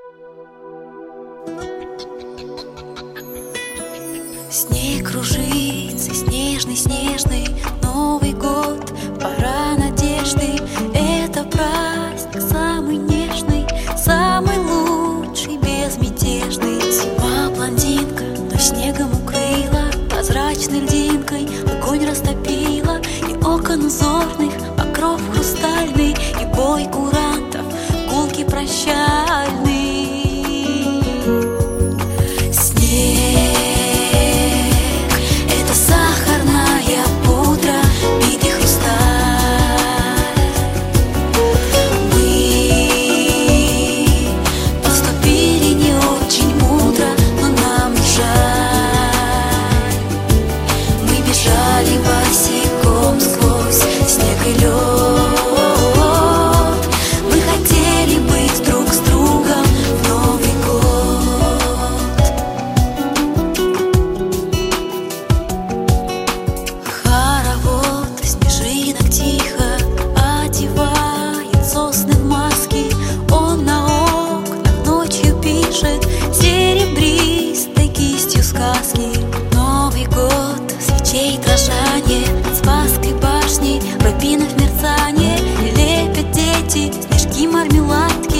Снег кружится, снежный, снежный Новый год, пора надежды. Это праздник самый нежный, самый лучший, безмятежный. Зима блондинка, но снегом укрыла, прозрачной льдинкой огонь растопила. И окон узорных, покров хрустальный, и бой курантов, гулки прощальный. Босиком сквозь снег и лед мы хотели быть друг с другом в Новый год. Хоровод снежинок тихо одевает сосны в маски. Он на окнах ночью пишет серебристой кистью сказки. Новый год, свечей дрожание, над Спасской башней рубинов мерцание, лепят дети снежки, мармеладки.